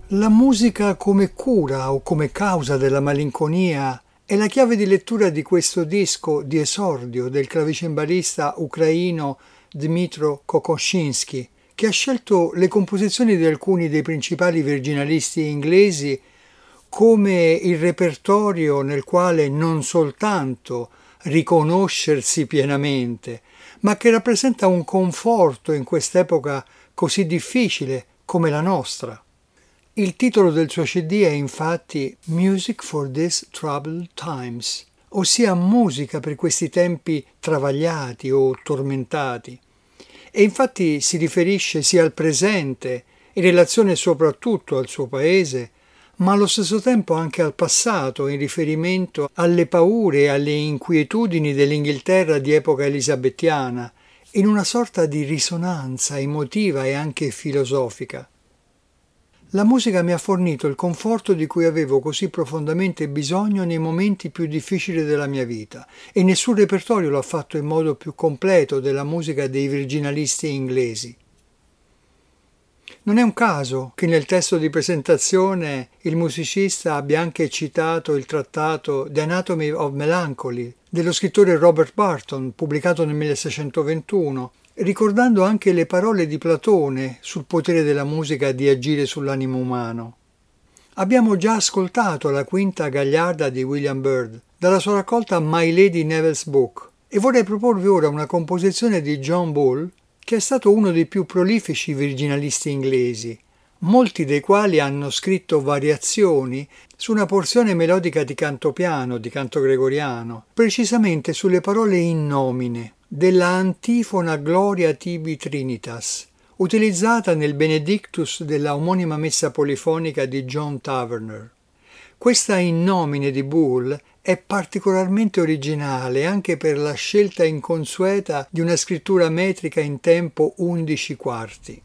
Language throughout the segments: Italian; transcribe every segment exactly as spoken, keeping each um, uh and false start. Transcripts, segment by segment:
La musica come cura o come causa della malinconia è la chiave di lettura di questo disco di esordio del clavicembalista ucraino Dmytro Kokoschinskij, che ha scelto le composizioni di alcuni dei principali virginalisti inglesi come il repertorio nel quale non soltanto riconoscersi pienamente, ma che rappresenta un conforto in quest'epoca così difficile come la nostra. Il titolo del suo C D è infatti Music for These Troubled Times, ossia musica per questi tempi travagliati o tormentati. E infatti si riferisce sia al presente, in relazione soprattutto al suo paese, ma allo stesso tempo anche al passato, in riferimento alle paure e alle inquietudini dell'Inghilterra di epoca elisabettiana, in una sorta di risonanza emotiva e anche filosofica. La musica mi ha fornito il conforto di cui avevo così profondamente bisogno nei momenti più difficili della mia vita, e nessun repertorio l'ha fatto in modo più completo della musica dei virginalisti inglesi. Non è un caso che nel testo di presentazione il musicista abbia anche citato il trattato The Anatomy of Melancholy dello scrittore Robert Burton, pubblicato nel milleseicentoventuno, ricordando anche le parole di Platone sul potere della musica di agire sull'animo umano. Abbiamo già ascoltato la quinta gagliarda di William Byrd, dalla sua raccolta My Lady Neville's Book, e vorrei proporvi ora una composizione di John Bull, che è stato uno dei più prolifici virginalisti inglesi, molti dei quali hanno scritto variazioni su una porzione melodica di canto piano, di canto gregoriano, precisamente sulle parole in nomine della antifona Gloria tibi Trinitas, utilizzata nel Benedictus della omonima messa polifonica di John Taverner. Questa in nomine di Bull è particolarmente originale anche per la scelta inconsueta di una scrittura metrica in tempo undici quarti.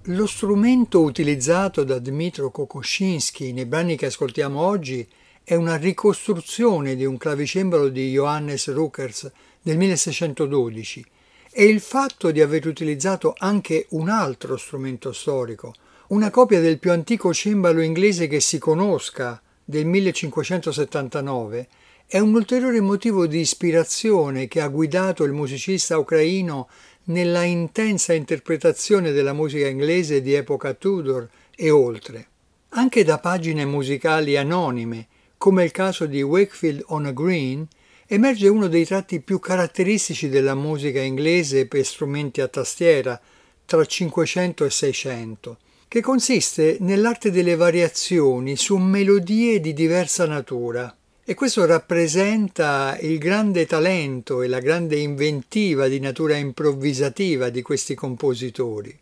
Lo strumento utilizzato da Dmytro Kokoschinskij nei brani che ascoltiamo oggi è una ricostruzione di un clavicembalo di Johannes Rückers del milleseicentododici e il fatto di aver utilizzato anche un altro strumento storico, una copia del più antico cembalo inglese che si conosca, del millecinquecentosettantanove, è un ulteriore motivo di ispirazione che ha guidato il musicista ucraino nella intensa interpretazione della musica inglese di epoca Tudor e oltre. Anche da pagine musicali anonime, come il caso di Wakefield on a Green, emerge uno dei tratti più caratteristici della musica inglese per strumenti a tastiera, tra cinquecento e seicento, che consiste nell'arte delle variazioni su melodie di diversa natura. E questo rappresenta il grande talento e la grande inventiva di natura improvvisativa di questi compositori.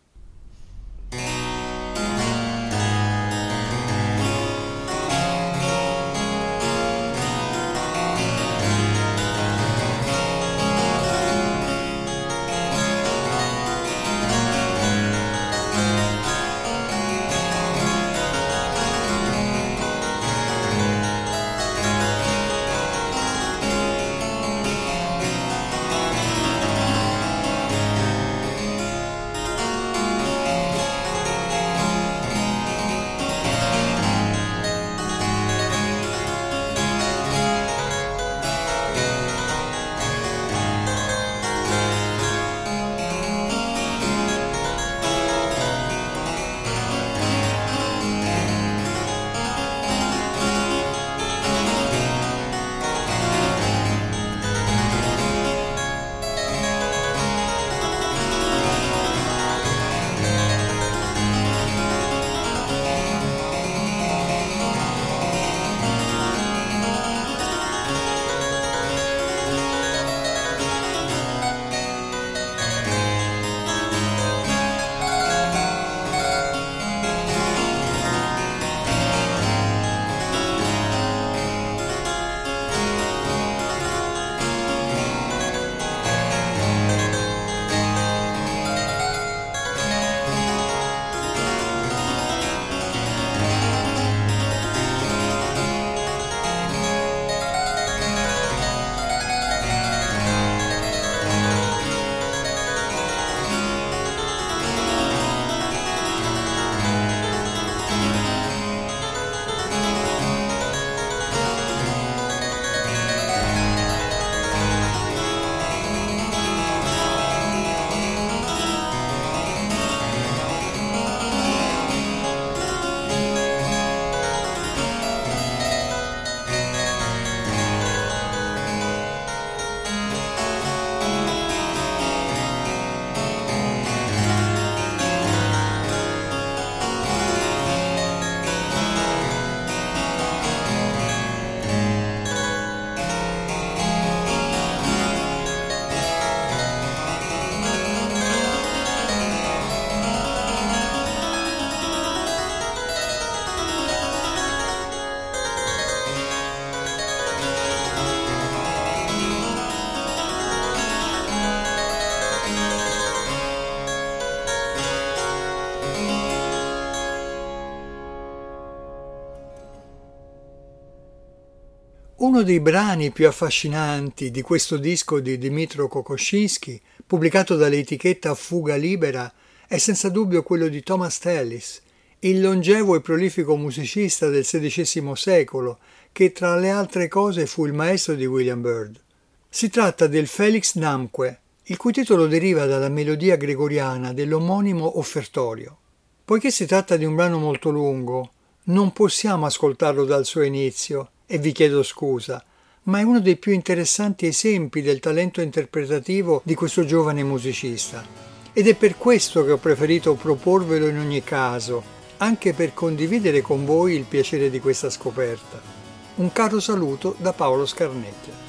Uno dei brani più affascinanti di questo disco di Dmytro Kokoschinskij, pubblicato dall'etichetta Fuga Libera, è senza dubbio quello di Thomas Tallis, il longevo e prolifico musicista del sedicesimo secolo, che tra le altre cose fu il maestro di William Byrd. Si tratta del Felix Namque, il cui titolo deriva dalla melodia gregoriana dell'omonimo offertorio. Poiché si tratta di un brano molto lungo, non possiamo ascoltarlo dal suo inizio, e vi chiedo scusa, ma è uno dei più interessanti esempi del talento interpretativo di questo giovane musicista. Ed è per questo che ho preferito proporvelo in ogni caso, anche per condividere con voi il piacere di questa scoperta. Un caro saluto da Paolo Scarnecchia.